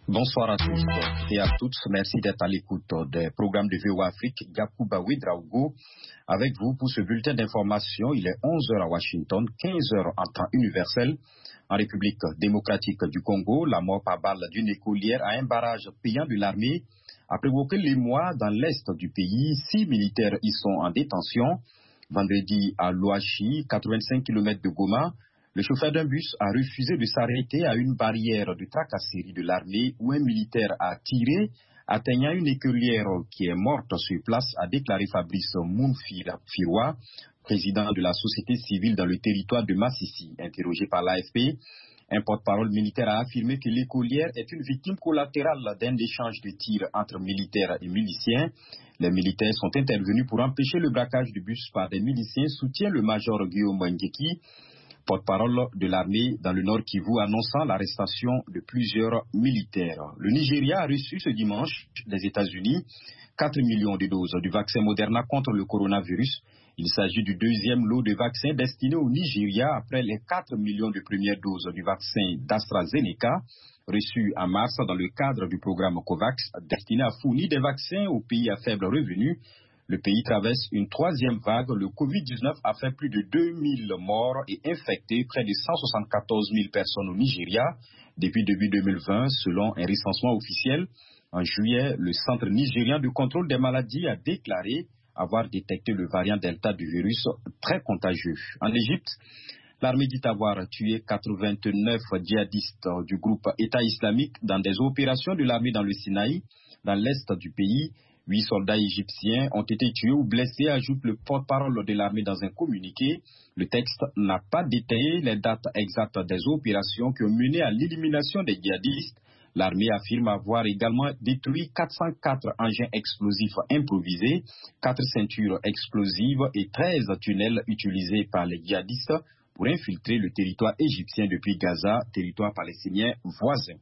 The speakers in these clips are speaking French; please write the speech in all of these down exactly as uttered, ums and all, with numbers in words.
Bonsoir à tous et à toutes. Merci d'être à l'écoute des programmes de V O A Afrique. Yacouba Ouedraogo avec vous pour ce bulletin d'information. Il est onze heures à Washington, quinze heures en temps universel. En République démocratique du Congo, la mort par balle d'une écolière à un barrage payant de l'armée a provoqué l'émoi dans l'est du pays. Six militaires y sont en détention. Vendredi à Louachi, quatre-vingt-cinq kilomètres de Goma, le chauffeur d'un bus a refusé de s'arrêter à une barrière de tracasserie de l'armée où un militaire a tiré, atteignant une écolière qui est morte sur place, a déclaré Fabrice Mounfiroa, président de la société civile dans le territoire de Massissi. Interrogé par l'A F P, un porte-parole militaire a affirmé que l'écolière est une victime collatérale d'un échange de tirs entre militaires et miliciens. Les militaires sont intervenus pour empêcher le braquage du bus par des miliciens, soutient le major Guillaume Ngeki, porte-parole de l'armée dans le Nord Kivu, annonçant l'arrestation de plusieurs militaires. Le Nigeria a reçu ce dimanche des États-Unis quatre millions de doses du vaccin Moderna contre le coronavirus. Il s'agit du deuxième lot de vaccins destiné au Nigeria après les quatre millions de premières doses du vaccin d'AstraZeneca reçues en mars dans le cadre du programme COVAX destiné à fournir des vaccins aux pays à faible revenu. Le pays traverse une troisième vague. Le covid dix-neuf a fait plus de deux mille morts et infecté près de cent soixante-quatorze mille personnes au Nigeria depuis début deux mille vingt, selon un recensement officiel. En juillet, le Centre nigérien de contrôle des maladies a déclaré avoir détecté le variant Delta du virus très contagieux. En Égypte, l'armée dit avoir tué quatre-vingt-neuf djihadistes du groupe État islamique dans des opérations de l'armée dans le Sinaï, dans l'est du pays. Huit soldats égyptiens ont été tués ou blessés, ajoute le porte-parole de l'armée dans un communiqué. Le texte n'a pas détaillé les dates exactes des opérations qui ont mené à l'élimination des djihadistes. L'armée affirme avoir également détruit quatre cent quatre engins explosifs improvisés, quatre ceintures explosives et treize tunnels utilisés par les djihadistes pour infiltrer le territoire égyptien depuis Gaza, territoire palestinien voisin.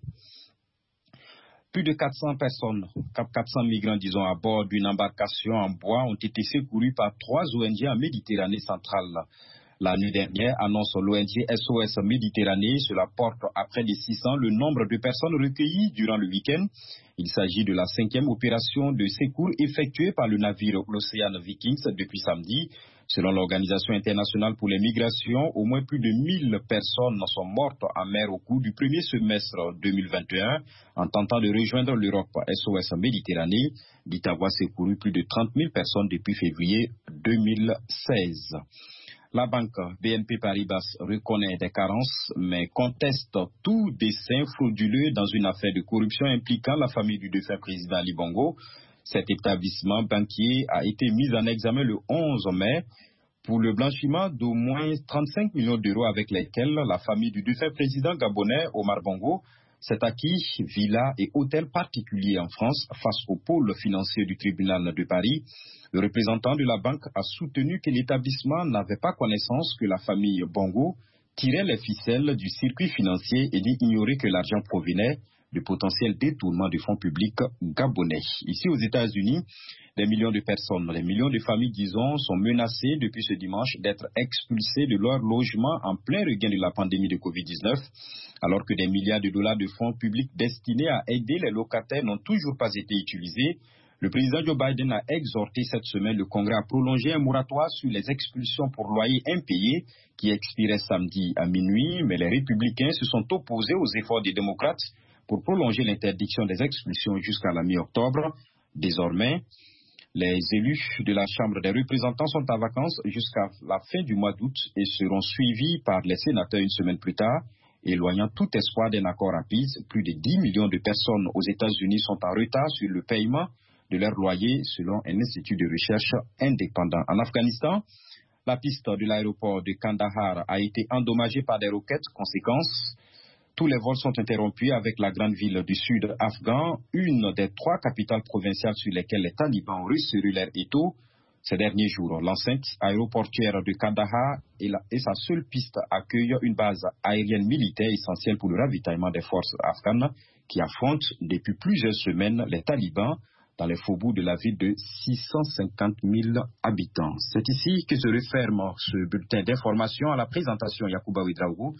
Plus de quatre cents personnes, quatre cents migrants, disons, à bord d'une embarcation en bois ont été secourus par trois O N G en Méditerranée centrale. L'année dernière, annonce l'O N G S O S Méditerranée, cela porte à près de six cents le nombre de personnes recueillies durant le week-end. Il s'agit de la cinquième opération de secours effectuée par le navire l'Océan Vikings depuis samedi. Selon l'Organisation internationale pour les migrations, au moins plus de mille personnes sont mortes en mer au cours du premier semestre deux mille vingt et un en tentant de rejoindre l'Europe. S O S Méditerranée dit avoir secouru plus de trente mille personnes depuis février deux mille seize. La banque B N P Paribas reconnaît des carences, mais conteste tout dessein frauduleux dans une affaire de corruption impliquant la famille du défunt président Ali Bongo. Cet établissement banquier a été mis en examen le onze mai pour le blanchiment d'au moins trente-cinq millions d'euros avec lesquels la famille du défunt président gabonais Omar Bongo s'est acquis villas et hôtels particuliers en France face au pôle financier du tribunal de Paris. Le représentant de la banque a soutenu que l'établissement n'avait pas connaissance que la famille Bongo tirait les ficelles du circuit financier et dit ignorer que l'argent provenait de potentiels détournements de fonds publics gabonais. Ici aux États-Unis, des millions de personnes, des millions de familles, disons, sont menacées depuis ce dimanche d'être expulsées de leur logement en plein regain de la pandémie de covid dix-neuf, alors que des milliards de dollars de fonds publics destinés à aider les locataires n'ont toujours pas été utilisés. Le président Joe Biden a exhorté cette semaine le Congrès à prolonger un moratoire sur les expulsions pour loyers impayés qui expirait samedi à minuit, mais les républicains se sont opposés aux efforts des démocrates pour prolonger l'interdiction des expulsions jusqu'à la mi-octobre. Désormais, les élus de la Chambre des représentants sont en vacances jusqu'à la fin du mois d'août et seront suivis par les sénateurs une semaine plus tard, éloignant tout espoir d'un accord rapide. Plus de dix millions de personnes aux États-Unis sont en retard sur le paiement de leur loyer, selon un institut de recherche indépendant. En Afghanistan, la piste de l'aéroport de Kandahar a été endommagée par des roquettes. Conséquence, tous les vols sont interrompus avec la grande ville du sud afghan, une des trois capitales provinciales sur lesquelles les talibans ont resserré leur étau ces derniers jours. L'enceinte aéroportuaire de Kandahar et, la, et sa seule piste accueille une base aérienne militaire essentielle pour le ravitaillement des forces afghanes qui affrontent depuis plusieurs semaines les talibans dans les faubourgs de la ville de six cent cinquante mille habitants. C'est ici que se referme ce bulletin d'information. À la présentation, Yacouba Ouedraogo.